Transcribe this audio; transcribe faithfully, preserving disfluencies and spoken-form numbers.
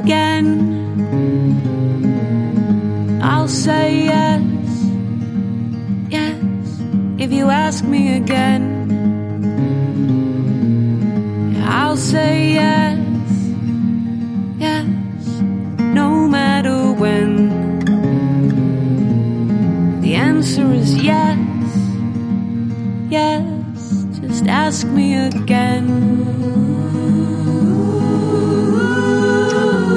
again, I'll say yes, yes, if you ask me again, I'll say yes, yes, no matter when. The answer is yes, yes, just ask me again.